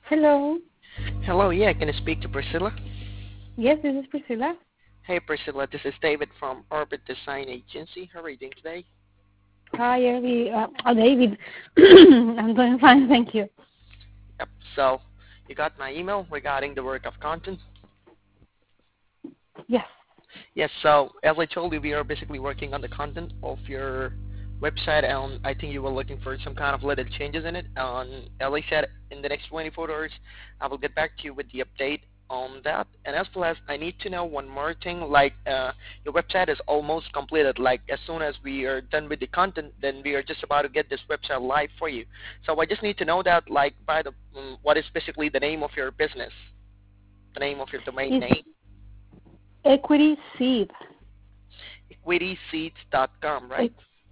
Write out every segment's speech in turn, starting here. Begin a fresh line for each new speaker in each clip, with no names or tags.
Hello.
Hello, yeah, can I speak to Priscilla?
Yes, this is Priscilla.
Hey Priscilla, this is David from Orbit Design Agency. How are you doing today?
Hi, David. I'm doing fine, thank you.
Yep, so you got my email regarding the work of content?
Yes.
Yes, so as I told you, we are basically working on the content of your website, and I think you were looking for some kind of little changes in it. As I said, in the next 24 hours, I will get back to you with the update on that. And as well as I need to know one more thing, like your website is almost completed. Like as soon as we are done with the content, then we are just about to get this website live for you. So I just need to know that, like, by the what is basically the name of your business, the name of your domain
It's
name.
Equity Seed.
EquitySeeds.com, right?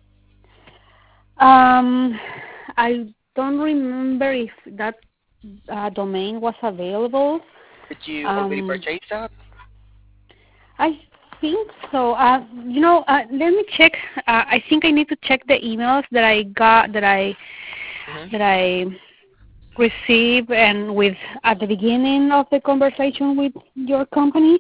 Um, I don't remember if that domain was available.
Did you already
Um,
purchase that?
I think so. Let me check. I think I need to check the emails that I got that
Mm-hmm.
I receive and with at the beginning of the conversation with your company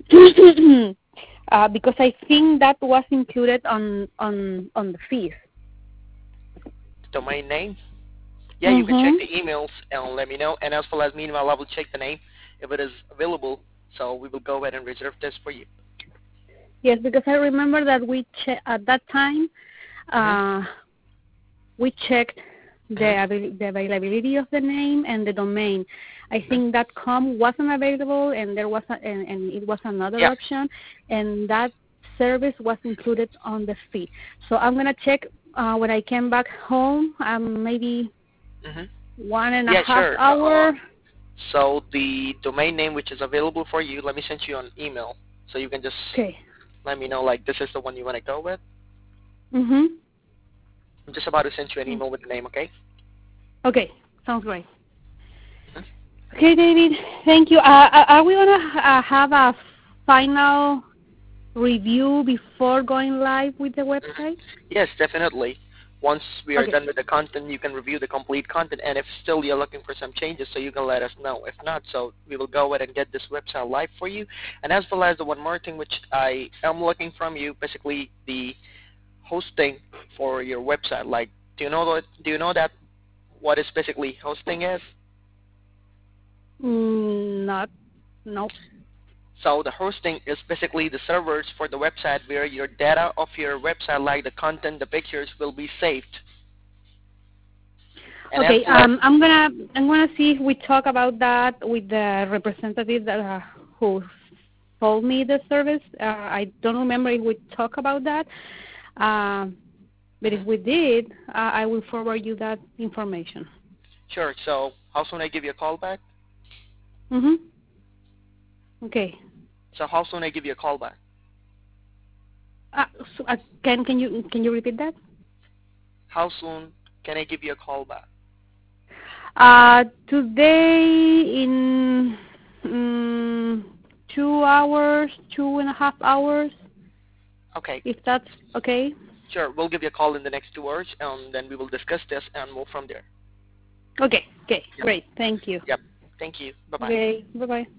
because I think that was included on the fees.
Domain name? Yeah, you can check
Mhm.
the emails and let me know. And as well as meanwhile, I will check the name if it is available. So we will go ahead and reserve this for you.
Yes, because I remember that at that time
Mm-hmm.
uh, we checked
Mm-hmm.
the availability of the name and the domain. I
Mm-hmm.
think .com wasn't available, and there was and it was another
Yeah.
option, and that service was included on the fee. So I'm gonna check when I came back home. Maybe
Mm-hmm.
one and a
Yeah,
half
sure.
hour.
So the domain name which is available for you, let me send you an email so you can just
Okay.
let me know like this is the one you want to go with.
Mhm.
I'm just about to send you an email with the name, okay?
Okay. Sounds great.
Mhm.
Okay, David. Thank you. Are we gonna have a final review before going live with the
Mhm.
website?
Yes, definitely. Once we are
Okay.
done with the content, you can review the complete content, and if still you're looking for some changes, so you can let us know. If not, so we will go ahead and get this website live for you. And as well as the one more thing which I am looking from you, basically the hosting for your website. Like, Do you know that what is basically hosting is?
Not. Nope.
So the hosting is basically the servers for the website where your data of your website, like the content, the pictures, will be saved. And as
Okay.
well as
I'm gonna see if we talk about that with the representative that who sold me the service. I don't remember if we talk about that. Um, but if
mhm.
we did, I will forward you that information.
Sure. So how soon I give you a call back?
Mhm. Okay.
So how soon I give you a call back?
Uh, can you repeat that?
How soon can I give you a call back?
Today in 2 hours, 2.5 hours,
Okay.
if that's okay.
Sure. We'll give you a call in the next 2 hours, and then we will discuss this and move from there.
Okay. Okay.
Yep.
Great. Thank you.
Yep. Thank you. Bye bye.
Okay. Bye bye.